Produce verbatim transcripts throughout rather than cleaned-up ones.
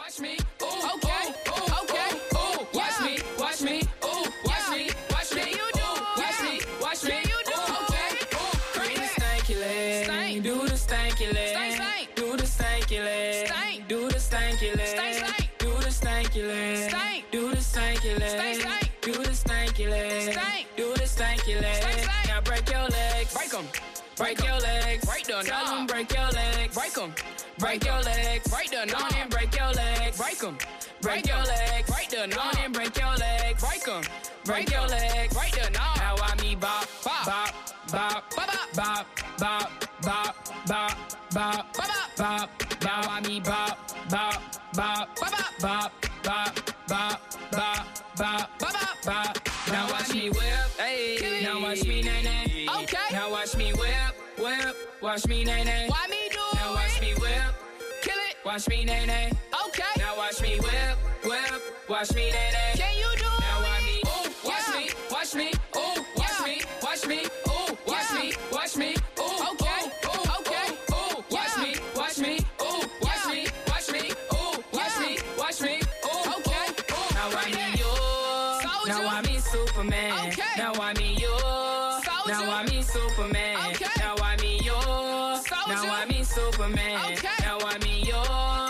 Watch me, ooh, okay, ooh, okay, ooh, watch me, watch me, ooh, watch me, watch me, you do, watch me, watch me, you do, okay, ooh, do the stanky leg, stank, do the stanky leg, stank, stank, do the stanky leg, stank, do the stanky leg, stank, stank, do the stanky leg, stank, do the stanky leg, stank, stank, do the stanky leg, stank, do the stanky leg, stank, stank, now break your legs, break 'em. Break your legs, break the Tell them break your legs, break 'em. Break your legs, break the knob and break your legs, break 'em. Break your legs, break the knob and break your legs, break 'em. Break your legs, break the knob. Now I me bop, bop, bop, bop, bop, bop, bop, bop, bop, bop, bop, bop. Now I me bop, bop, bop, bop, bop, bop, bop, bop, bop, bop, bop. Now watch me whip, hey. Now watch me nay nay. Okay. Now watch me whip, whip. Watch me nay nay. Why me do it? Now watch me whip, kill it. Watch me nay nay. Okay. Now watch me whip, whip. Watch me nay nay. Can you do it? Now watch me, ooh, watch yeah. me, watch me, ooh, watch yeah. me, watch me, ooh, watch yeah. me, watch me, ooh, okay, ooh, okay, ooh, watch yeah. me, watch me, ooh, watch yeah. me, watch me, ooh, watch yeah. me, watch me, ooh, okay, ooh. Now I me you, now I me Superman. Okay. Now I me you, now I me Superman. Okay. Now I me you, now I me Superman. Okay. Now I me you,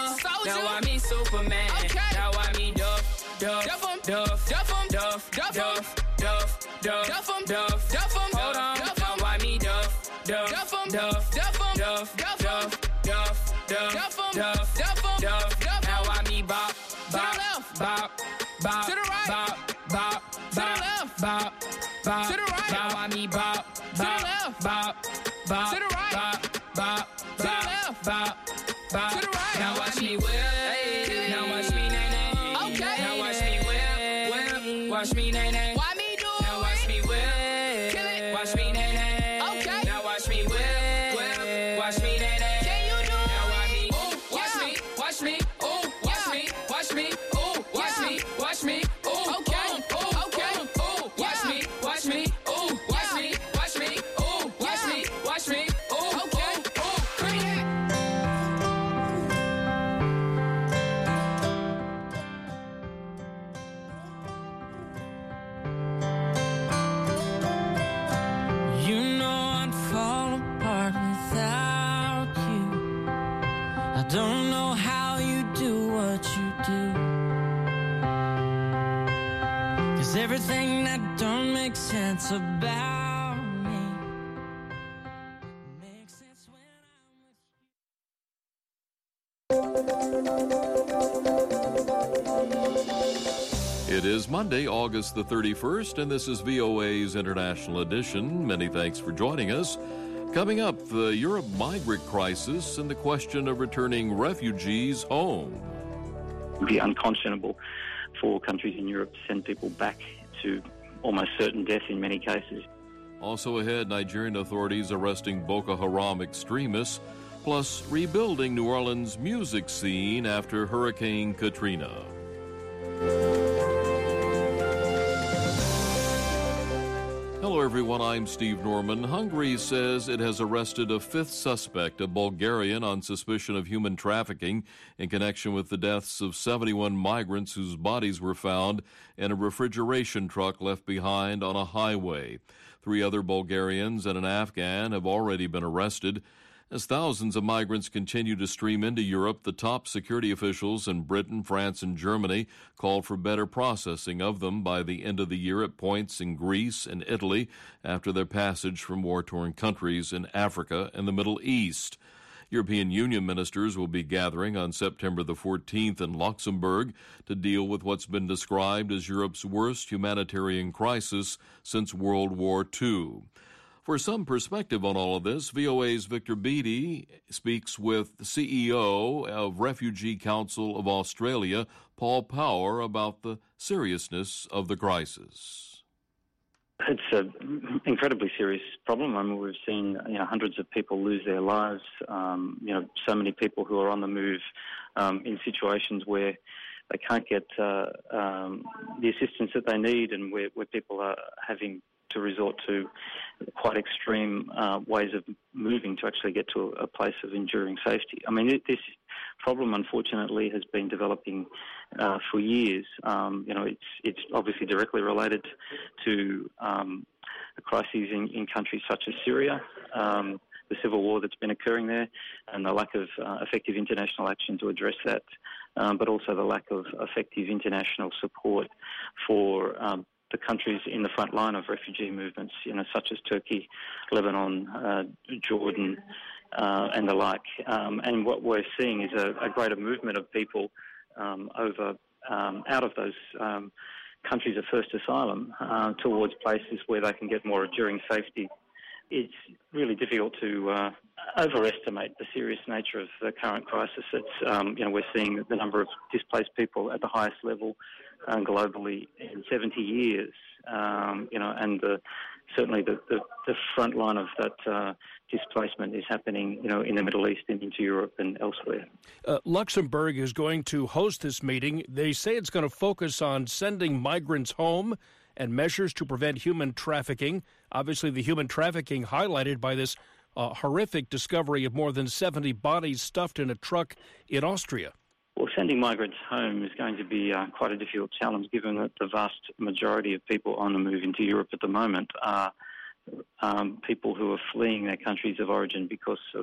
now I me Superman. Okay. Now I me Duff, Duff, Duff, Duff, Duff, Duff, Duff, Duff, Duff, Duff, Duff, Duff. Hold on, now I me Duff, Duff, Duff, Duff, Duff, Duff, Duff, Duff, Duff, Duff, Duff, Duff. Now I me bop, bop, bop, bop, to the right, bop, bop, to the left, bop, bop, to the right. Now I me bop, bop, bop, bop, to the right, bop, bop, to the left, bop, bop, to the right. Now watch me whip, now watch me nay nay. Okay. Now watch me whip, whip, watch me nay nay. Why me do it? Now watch me whip, kill it. Watch me nay nay. Okay. Now watch me whip, whip, watch me nay nay. Can you do it? Now watch me, ooh, watch yeah. me, watch me, ooh, watch yeah. me, watch me, ooh, watch yeah. me, watch me, ooh, okay, ooh, okay, ooh, watch yeah. me, watch me, ooh, watch yeah. me, watch me, ooh, watch yeah. me, watch me, ooh, okay, ooh, bring it. You know I'd fall apart without you. I don't know how you do what you do. 'Cause everything that don't make sense about me makes sense when I'm with you. It is Monday, August the thirty-first, and this is V O A's International Edition. Many thanks for joining us. Coming up, the Europe migrant crisis and the question of returning refugees home. It would be unconscionable for countries in Europe to send people back to almost certain death in many cases. Also ahead, Nigerian authorities arresting Boko Haram extremists, plus rebuilding New Orleans' music scene after Hurricane Katrina. Hello, everyone. I'm Steve Norman. Hungary says it has arrested a fifth suspect, a Bulgarian, on suspicion of human trafficking in connection with the deaths of seventy-one migrants whose bodies were found in a refrigeration truck left behind on a highway. Three other Bulgarians and an Afghan have already been arrested. As thousands of migrants continue to stream into Europe, the top security officials in Britain, France, and Germany called for better processing of them by the end of the year at points in Greece and Italy after their passage from war-torn countries in Africa and the Middle East. European Union ministers will be gathering on September the fourteenth in Luxembourg to deal with what's been described as Europe's worst humanitarian crisis since World War Two. For some perspective on all of this, V O A's Victor Beattie speaks with the C E O of Refugee Council of Australia, Paul Power, about the seriousness of the crisis. It's an incredibly serious problem. I mean, we've seen you know, hundreds of people lose their lives, um, you know, so many people who are on the move um, in situations where they can't get uh, um, the assistance that they need and where, where people are having to resort to quite extreme uh, ways of moving to actually get to a place of enduring safety. I mean, it, this problem, unfortunately, has been developing uh, for years. Um, you know, it's it's obviously directly related to um, crises in, in countries such as Syria, um, the civil war that's been occurring there, and the lack of uh, effective international action to address that, um, but also the lack of effective international support for um, the countries in the front line of refugee movements, you know, such as Turkey, Lebanon, uh, Jordan, uh, and the like. Um, and what we're seeing is a, a greater movement of people um, over um, out of those um, countries of first asylum uh, towards places where they can get more enduring safety. It's really difficult to uh, overestimate the serious nature of the current crisis. It's, um, you know, we're seeing the number of displaced people at the highest level uh, globally in seventy years, um, you know, and the, certainly the, the, the front line of that uh, displacement is happening, you know, in the Middle East and into Europe and elsewhere. Uh, Luxembourg is going to host this meeting. They say it's going to focus on sending migrants home and measures to prevent human trafficking. Obviously, the human trafficking highlighted by this uh, horrific discovery of more than seventy bodies stuffed in a truck in Austria. Well, sending migrants home is going to be uh, quite a difficult challenge, given that the vast majority of people on the move into Europe at the moment are um, people who are fleeing their countries of origin because of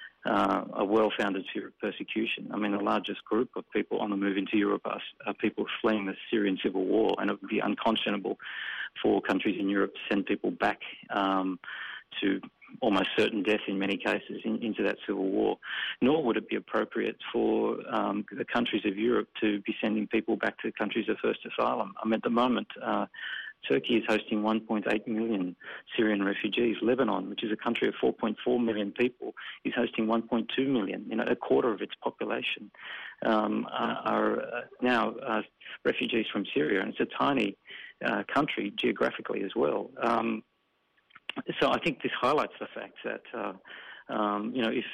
uh, a well-founded fear of persecution. I mean, the largest group of people on the move into Europe are, are people fleeing the Syrian civil war, and it would be unconscionable for countries in Europe to send people back um, to almost certain death in many cases in, into that civil war. Nor would it be appropriate for um, the countries of Europe to be sending people back to countries of first asylum. I mean, at the moment, uh, Turkey is hosting one point eight million Syrian refugees. Lebanon, which is a country of four point four million people, is hosting one point two million. You know, a quarter of its population um, are, are now uh, refugees from Syria, and it's a tiny uh, country geographically as well. Um, so I think this highlights the fact that, uh, um, you know, if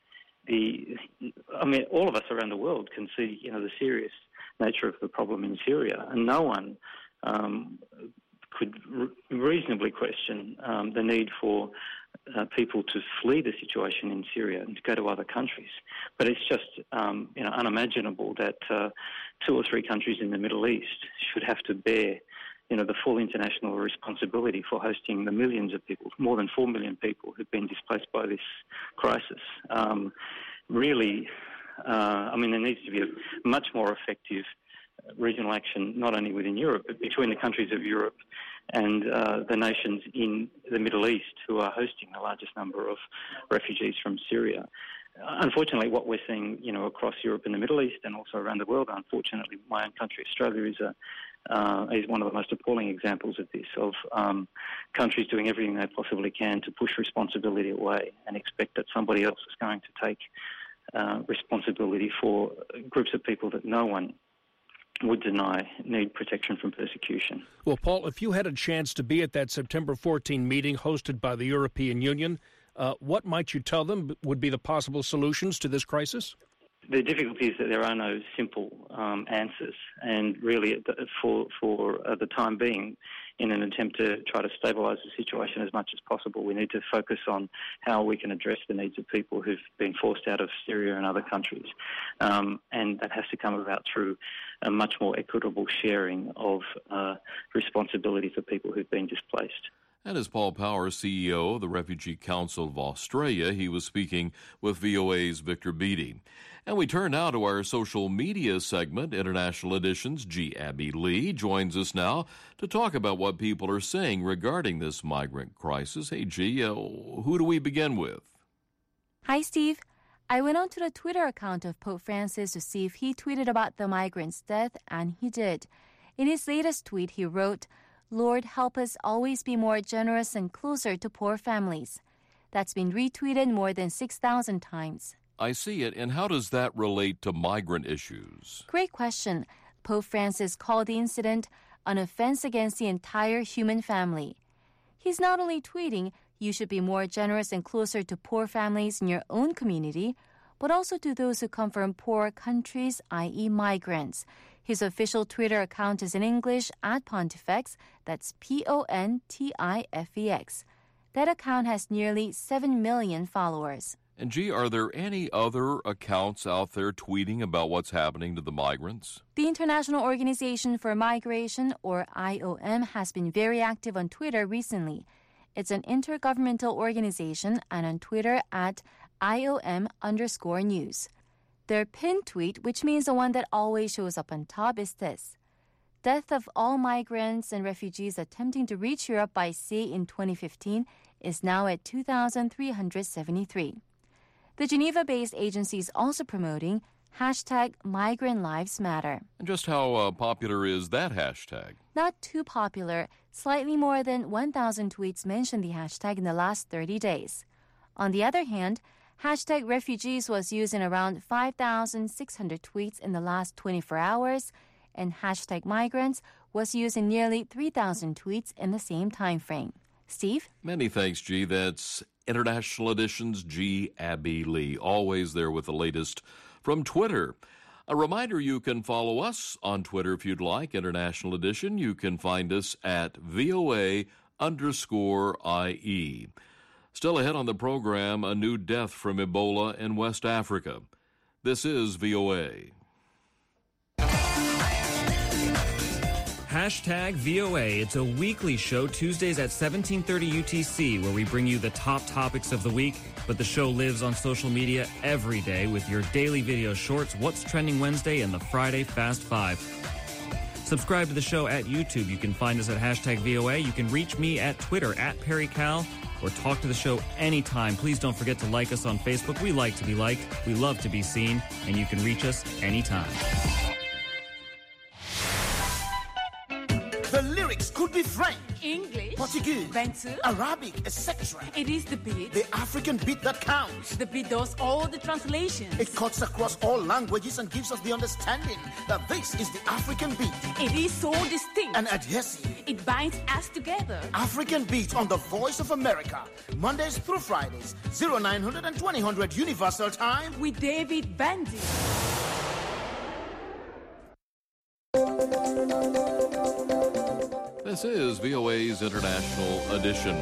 the, I mean, all of us around the world can see, you know, the serious nature of the problem in Syria, and no one Um, could re- reasonably question um, the need for uh, people to flee the situation in Syria and to go to other countries. But it's just um, you know, unimaginable that uh, two or three countries in the Middle East should have to bear, you know, the full international responsibility for hosting the millions of people, more than four million people who've been displaced by this crisis. Um, really, uh, I mean, there needs to be a much more effective regional action, not only within Europe, but between the countries of Europe and uh, the nations in the Middle East who are hosting the largest number of refugees from Syria. Unfortunately, what we're seeing, you know, across Europe and the Middle East and also around the world, unfortunately, my own country, Australia, is a uh, is one of the most appalling examples of this, of um, countries doing everything they possibly can to push responsibility away and expect that somebody else is going to take uh, responsibility for groups of people that no one would deny need protection from persecution. Well, Paul, if you had a chance to be at that September fourteenth meeting hosted by the European Union, uh, what might you tell them would be the possible solutions to this crisis? The difficulty is that there are no simple um, answers, and really for, for uh, the time being, in an attempt to try to stabilise the situation as much as possible, we need to focus on how we can address the needs of people who've been forced out of Syria and other countries. Um, and that has to come about through a much more equitable sharing of uh, responsibility for people who've been displaced. That is Paul Power, C E O of the Refugee Council of Australia. He was speaking with V O A's Victor Beattie. And we turn now to our social media segment. International Edition's G. Abby Lee joins us now to talk about what people are saying regarding this migrant crisis. Hey, G, uh, who do we begin with? Hi, Steve. I went onto the Twitter account of Pope Francis to see if he tweeted about the migrant's death, and he did. In his latest tweet, he wrote, "Lord, help us always be more generous and closer to poor families." That's been retweeted more than six thousand times. I see it. And how does that relate to migrant issues? Great question. Pope Francis called the incident an offense against the entire human family. He's not only tweeting, you should be more generous and closer to poor families in your own community, but also to those who come from poor countries, that is migrants. His official Twitter account is in English, at Pontifex. That's P O N T I F E X. That account has nearly seven million followers. And G, are there any other accounts out there tweeting about what's happening to the migrants? The International Organization for Migration, or I O M, has been very active on Twitter recently. It's an intergovernmental organization and on Twitter at I O M underscore news. Their pinned tweet, which means the one that always shows up on top, is this: death of all migrants and refugees attempting to reach Europe by sea in twenty fifteen is now at two thousand three hundred seventy-three. The Geneva-based agency is also promoting hashtag Migrant Lives Matter. And just how uh, popular is that hashtag? Not too popular. Slightly more than one thousand tweets mentioned the hashtag in the last thirty days. On the other hand, hashtag refugees was used in around five thousand six hundred tweets in the last twenty-four hours, and hashtag migrants was used in nearly three thousand tweets in the same time frame. Steve? Many thanks, G. That's International Edition's G. Abby Lee, always there with the latest from Twitter. A reminder, you can follow us on Twitter if you'd like. International Edition, you can find us at V O A underscore I E. Still ahead on the program, a new death from Ebola in West Africa. This is V O A. Hashtag V O A. It's a weekly show, Tuesdays at seventeen thirty U T C, where we bring you the top topics of the week. But the show lives on social media every day with your daily video shorts, What's Trending Wednesday, and the Friday Fast Five. Subscribe to the show at YouTube. You can find us at hashtag V O A. You can reach me at Twitter, at PerryCal, or talk to the show anytime. Please don't forget to like us on Facebook. We like to be liked. We love to be seen. And you can reach us anytime. The lyrics could be French, English, Portuguese, Bantu, Arabic, et cetera. It is the beat. The African beat that counts. The beat does all the translations. It cuts across all languages and gives us the understanding that this is the African beat. It is so distinct and adhesive. It binds us together. African beat on the Voice of America, Mondays through Fridays, oh nine hundred and twenty hundred Universal Time with David Bandy. This is V O A's International Edition.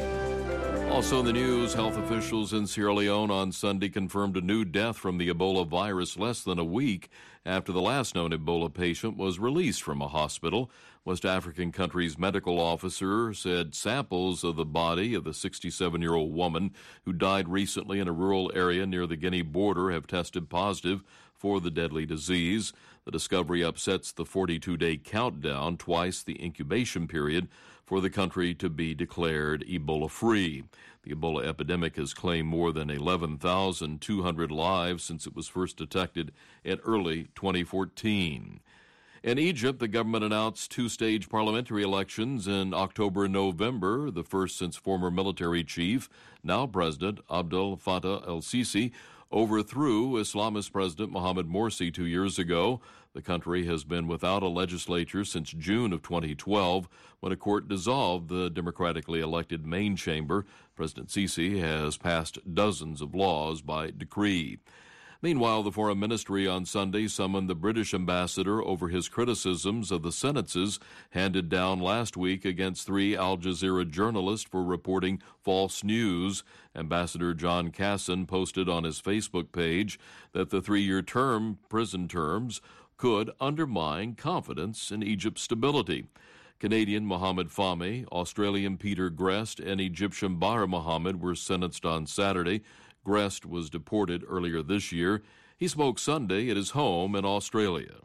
Also in the news, health officials in Sierra Leone on Sunday confirmed a new death from the Ebola virus less than a week after the last known Ebola patient was released from a hospital. West African country's medical officer said samples of the body of the sixty-seven-year-old woman who died recently in a rural area near the Guinea border have tested positive for the deadly disease. The discovery upsets the forty-two-day countdown, twice the incubation period, for the country to be declared Ebola-free. The Ebola epidemic has claimed more than eleven thousand two hundred lives since it was first detected in early twenty fourteen. In Egypt, the government announced two-stage parliamentary elections in October and November, the first since former military chief, now President Abdel Fattah el-Sisi, overthrew Islamist President Mohamed Morsi two years ago. The country has been without a legislature since June of twenty twelve, when a court dissolved the democratically elected main chamber. President Sisi has passed dozens of laws by decree. Meanwhile, the Foreign Ministry on Sunday summoned the British ambassador over his criticisms of the sentences handed down last week against three Al Jazeera journalists for reporting false news. Ambassador John Casson posted on his Facebook page that the three-year term prison terms could undermine confidence in Egypt's stability. Canadian Mohamed Fahmy, Australian Peter Grest, and Egyptian Baher Mohamed were sentenced on Saturday. Grest was deported earlier this year. He spoke Sunday at his home in Australia.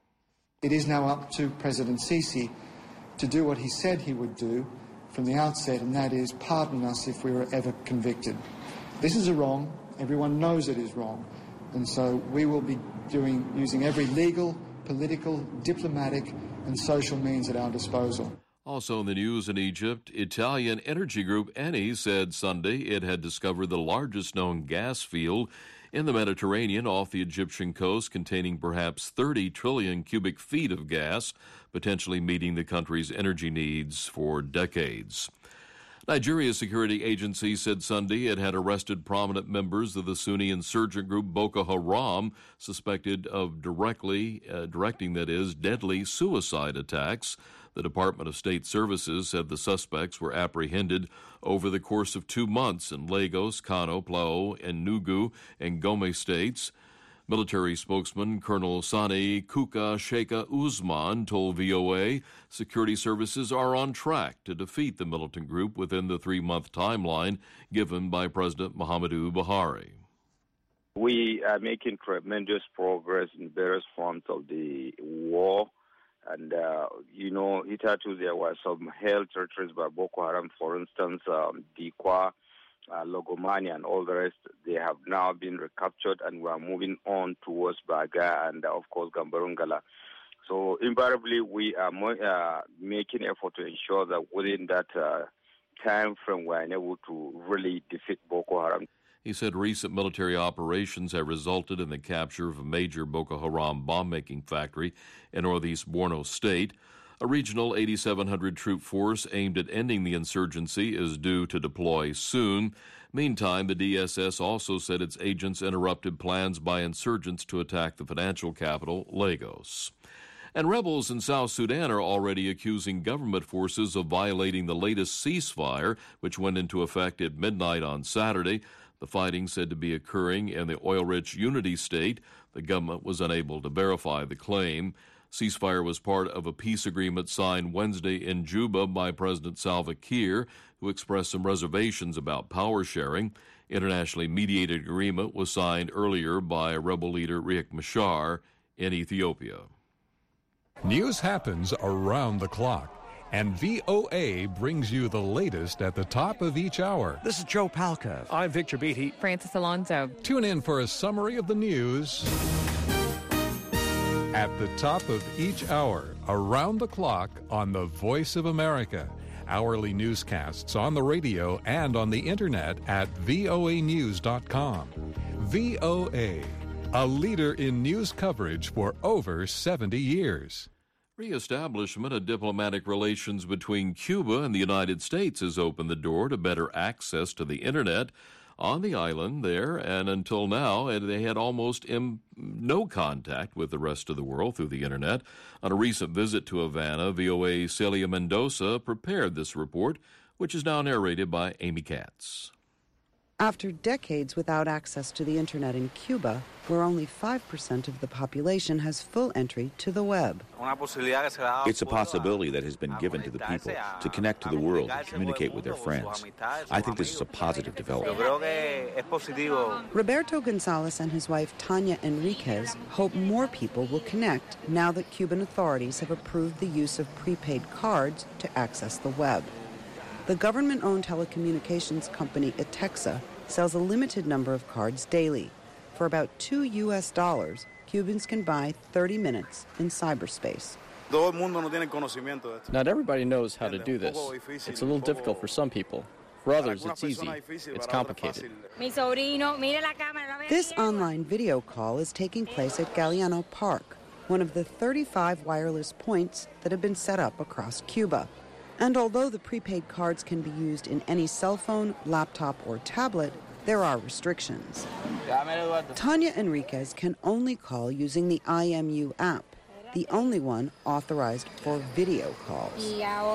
It is now up to President Sisi to do what he said he would do from the outset, and that is pardon us if we were ever convicted. This is a wrong. Everyone knows it is wrong. And so we will be doing using every legal, political, diplomatic, and social means at our disposal. Also in the news in Egypt, Italian energy group Eni said Sunday it had discovered the largest known gas field in the Mediterranean off the Egyptian coast, containing perhaps thirty trillion cubic feet of gas, potentially meeting the country's energy needs for decades. Nigeria's security agency said Sunday it had arrested prominent members of the Sunni insurgent group Boko Haram, suspected of directly uh, directing, that is, deadly suicide attacks. The Department of State Services said the suspects were apprehended over the course of two months in Lagos, Kano, Plao, Enugu, and Gombe states. Military spokesman Colonel Sani Kuka Sheikha Usman told V O A security services are on track to defeat the militant group within the three-month timeline given by President Muhammadu Buhari. We are making tremendous progress in various fronts of the war. And, uh, you know, hitherto there were some held territories by Boko Haram, for instance, um, Dikwa, Uh, Logomani and all the rest. They have now been recaptured, and we are moving on towards Baga and, uh, of course, Gambarungala. So invariably, we are mo- uh, making effort to ensure that within that uh, time frame, we are able to really defeat Boko Haram. He said recent military operations have resulted in the capture of a major Boko Haram bomb-making factory in northeast Borno State. A regional eighty-seven hundred troop force aimed at ending the insurgency is due to deploy soon. Meantime, the D S S also said its agents interrupted plans by insurgents to attack the financial capital, Lagos. And rebels in South Sudan are already accusing government forces of violating the latest ceasefire, which went into effect at midnight on Saturday. The fighting said to be occurring in the oil-rich Unity State. The government was unable to verify the claim. Ceasefire was part of a peace agreement signed Wednesday in Juba by President Salva Kiir, who expressed some reservations about power sharing. Internationally mediated agreement was signed earlier by rebel leader Riek Machar in Ethiopia. News happens around the clock, and V O A brings you the latest at the top of each hour. This is Joe Palca. I'm Victor Beatty. Francis Alonso. Tune in for a summary of the news at the top of each hour, around the clock on the Voice of America. Hourly newscasts on the radio and on the internet at V O A news dot com. V O A, a leader in news coverage for over seventy years. Reestablishment of diplomatic relations between Cuba and the United States has opened the door to better access to the internet on the island there, and until now, they had almost im- no contact with the rest of the world through the internet. On a recent visit to Havana, V O A's Celia Mendoza prepared this report, which is now narrated by Amy Katz. After decades without access to the internet in Cuba, where only five percent of the population has full entry to the web. It's a possibility that has been given to the people to connect to the world and communicate with their friends. I think this is a positive development. Roberto Gonzalez and his wife Tanya Enriquez hope more people will connect now that Cuban authorities have approved the use of prepaid cards to access the web. The government-owned telecommunications company Etexa sells a limited number of cards daily. For about two U S dollars, Cubans can buy thirty minutes in cyberspace. Not everybody knows how to do this. It's a little difficult for some people. For others, it's easy. It's complicated. This online video call is taking place at Galeano Park, one of the thirty-five wireless points that have been set up across Cuba. And although the prepaid cards can be used in any cell phone, laptop, or tablet, there are restrictions. Tanya Enriquez can only call using the I M U app, the only one authorized for video calls.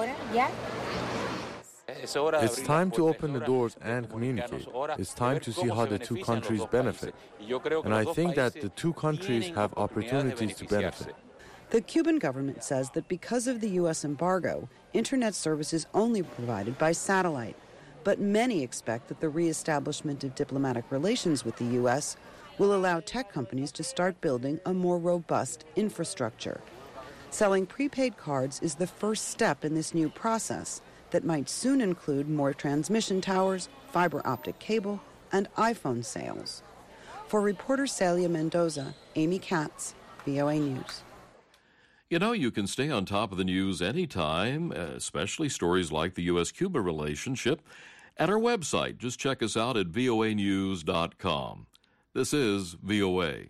It's time to open the doors and communicate. It's time to see how the two countries benefit. And I think that the two countries have opportunities to benefit. The Cuban government says that because of the U S embargo, internet service is only provided by satellite. But many expect that the reestablishment of diplomatic relations with the U S will allow tech companies to start building a more robust infrastructure. Selling prepaid cards is the first step in this new process that might soon include more transmission towers, fiber optic cable, and iPhone sales. For reporter Celia Mendoza, Amy Katz, V O A News. You know, you can stay on top of the news anytime, especially stories like the U S Cuba relationship, at our website. Just check us out at V O A news dot com. This is V O A.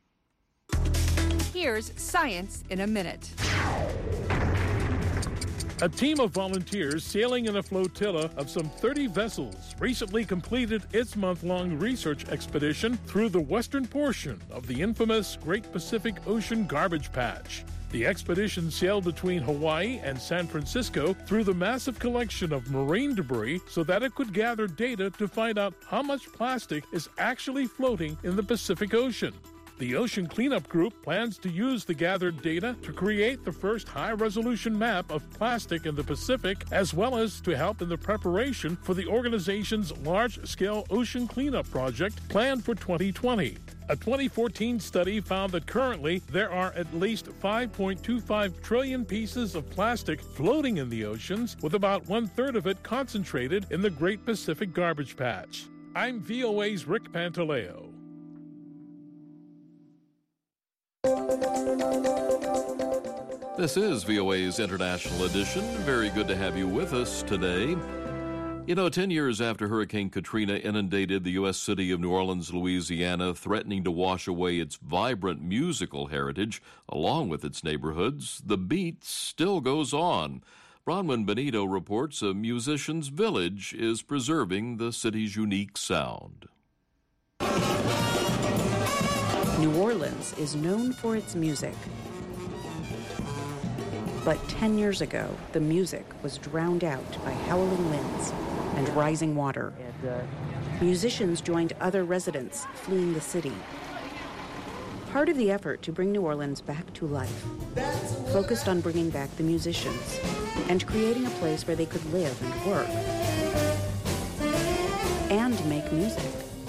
Here's Science in a Minute. A team of volunteers sailing in a flotilla of some thirty vessels recently completed its month-long research expedition through the western portion of the infamous Great Pacific Ocean Garbage Patch. The expedition sailed between Hawaii and San Francisco through the massive collection of marine debris so that it could gather data to find out how much plastic is actually floating in the Pacific Ocean. The Ocean Cleanup Group plans to use the gathered data to create the first high-resolution map of plastic in the Pacific, as well as to help in the preparation for the organization's large-scale ocean cleanup project planned for twenty twenty. A twenty fourteen study found that currently there are at least five point two five trillion pieces of plastic floating in the oceans, with about one-third of it concentrated in the Great Pacific Garbage Patch. I'm V O A's Rick Pantaleo. This is V O A's International Edition. Very good to have you with us today. You know, ten years after Hurricane Katrina inundated the U S city of New Orleans, Louisiana, threatening to wash away its vibrant musical heritage along with its neighborhoods, the beat still goes on. Bronwyn Benito reports a musician's village is preserving the city's unique sound. New Orleans is known for its music. But ten years ago, the music was drowned out by howling winds and rising water. And, uh... Musicians joined other residents fleeing the city. Part of the effort to bring New Orleans back to life focused on bringing back the musicians and creating a place where they could live and work and make music.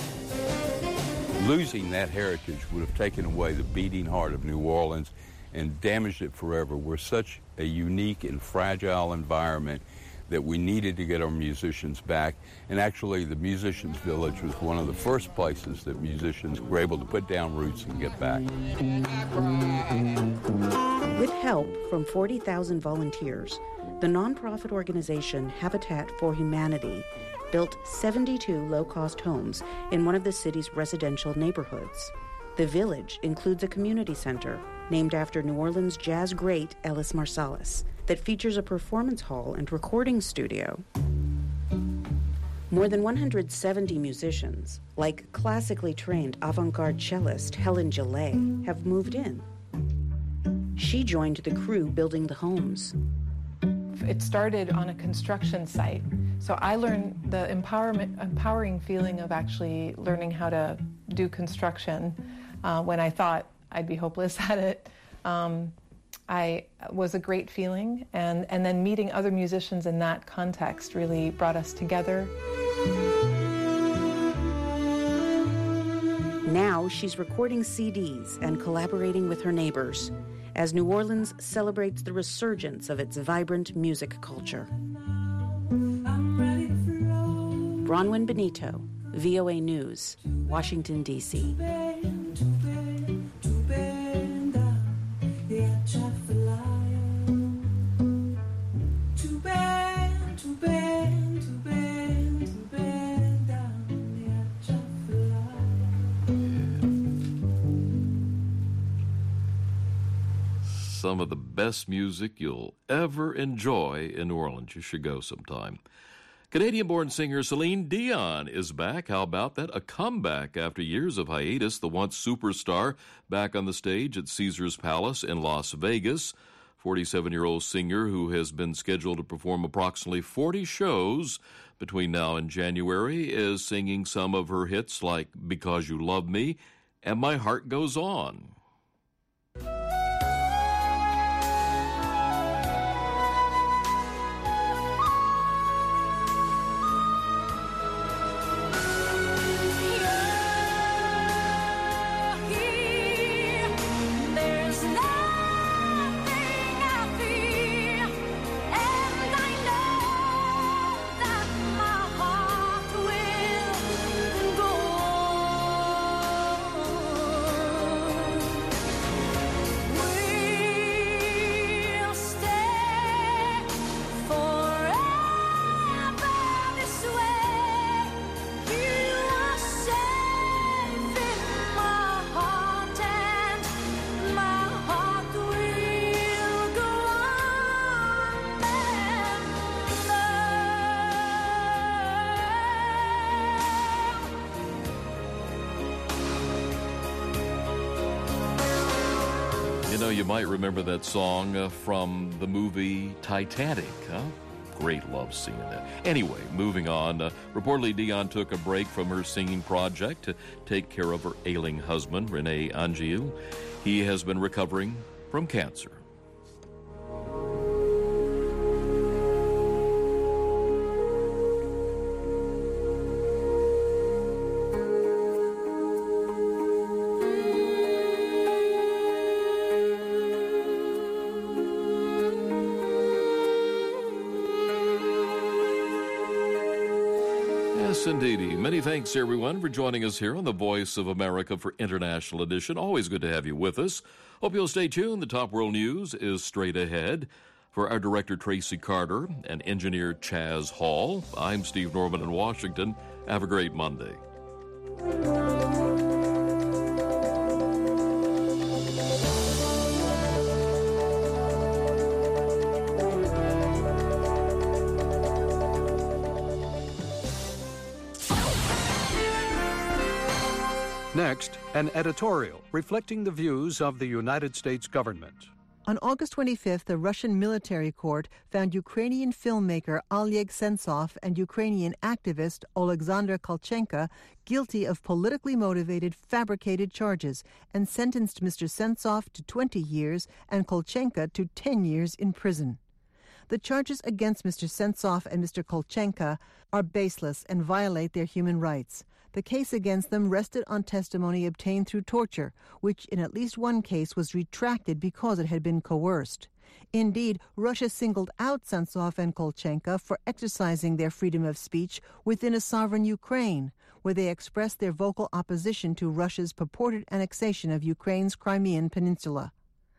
Losing that heritage would have taken away the beating heart of New Orleans and damaged it forever. We're such a unique and fragile environment that we needed to get our musicians back. And actually, the Musicians Village was one of the first places that musicians were able to put down roots and get back. With help from forty thousand volunteers, the nonprofit organization Habitat for Humanity built seventy-two low-cost homes in one of the city's residential neighborhoods. The village includes a community center named after New Orleans jazz great Ellis Marsalis that features a performance hall and recording studio. More than one hundred seventy musicians, like classically trained avant-garde cellist Helen Gillet, have moved in. She joined the crew building the homes. It started on a construction site. So I learned the empowerment, empowering feeling of actually learning how to do construction uh, when I thought I'd be hopeless at it. Um, I was a great feeling, and, and then meeting other musicians in that context really brought us together. Now she's recording C Ds and collaborating with her neighbors as New Orleans celebrates the resurgence of its vibrant music culture. Bronwyn Benito, V O A News, Washington, D C Some of the best music you'll ever enjoy in New Orleans. You should go sometime. Canadian-born singer Celine Dion is back. How about that? A comeback after years of hiatus. The once superstar back on the stage at Caesars Palace in Las Vegas. forty-seven-year-old singer who has been scheduled to perform approximately forty shows between now and January is singing some of her hits like Because You Love Me and My Heart Goes On. you might remember that song uh, from the movie Titanic, huh? Great love scene in that. Anyway, moving on. Uh, reportedly, Dion took a break from her singing project to take care of her ailing husband, Rene Angiou. He has been recovering from cancer. Yes, indeedy. Many thanks, everyone, for joining us here on the Voice of America for International Edition. Always good to have you with us. Hope you'll stay tuned. The top world news is straight ahead. For our director, Tracy Carter, and engineer Chaz Hall, I'm Steve Norman in Washington. Have a great Monday. Next, an editorial reflecting the views of the United States government. On August twenty-fifth, a Russian military court found Ukrainian filmmaker Oleg Sentsov and Ukrainian activist Oleksandr Kolchenko guilty of politically motivated, fabricated charges and sentenced Mister Sentsov to twenty years and Kolchenko to ten years in prison. The charges against Mister Sentsov and Mister Kolchenko are baseless and violate their human rights. The case against them rested on testimony obtained through torture, which in at least one case was retracted because it had been coerced. Indeed, Russia singled out Sentsov and Kolchenko for exercising their freedom of speech within a sovereign Ukraine, where they expressed their vocal opposition to Russia's purported annexation of Ukraine's Crimean Peninsula.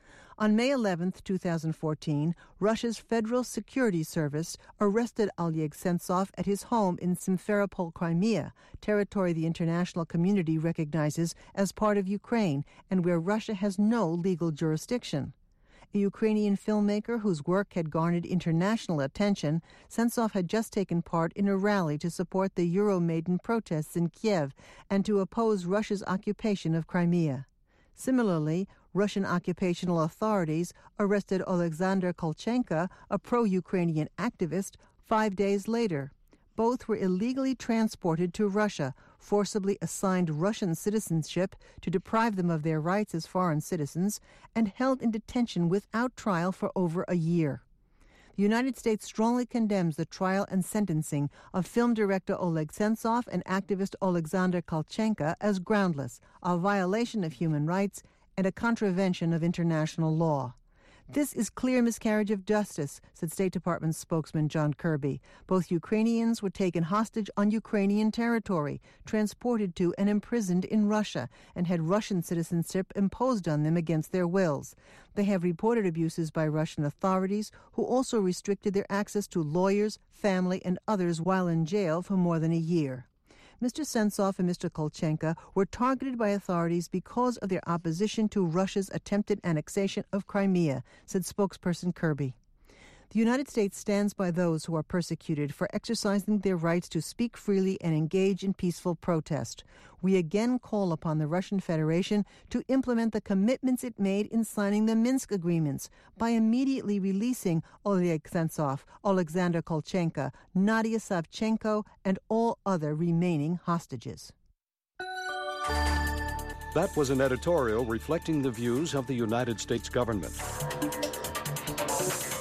On May eleventh, twenty fourteen, Russia's Federal Security Service arrested Oleg Sentsov at his home in Simferopol, Crimea, territory the international community recognizes as part of Ukraine and where Russia has no legal jurisdiction. A Ukrainian filmmaker whose work had garnered international attention, Sentsov had just taken part in a rally to support the Euromaidan protests in Kiev and to oppose Russia's occupation of Crimea. Similarly, Russian occupational authorities arrested Oleksandr Kolchenko, a pro-Ukrainian activist, five days later. Both were illegally transported to Russia, forcibly assigned Russian citizenship to deprive them of their rights as foreign citizens, and held in detention without trial for over a year. The United States strongly condemns the trial and sentencing of film director Oleg Sentsov and activist Oleksandr Kolchenko as groundless, a violation of human rights, and a contravention of international law. This is clear miscarriage of justice, said State Department spokesman John Kirby. Both Ukrainians were taken hostage on Ukrainian territory, transported to and imprisoned in Russia, and had Russian citizenship imposed on them against their wills. They have reported abuses by Russian authorities, who also restricted their access to lawyers, family, and others while in jail for more than a year. Mister Sentsov and Mister Kolchenko were targeted by authorities because of their opposition to Russia's attempted annexation of Crimea, said spokesperson Kirby. The United States stands by those who are persecuted for exercising their rights to speak freely and engage in peaceful protest. We again call upon the Russian Federation to implement the commitments it made in signing the Minsk agreements by immediately releasing Oleg Sentsov, Oleksandr Kolchenko, Nadia Savchenko, and all other remaining hostages. That was an editorial reflecting the views of the United States government.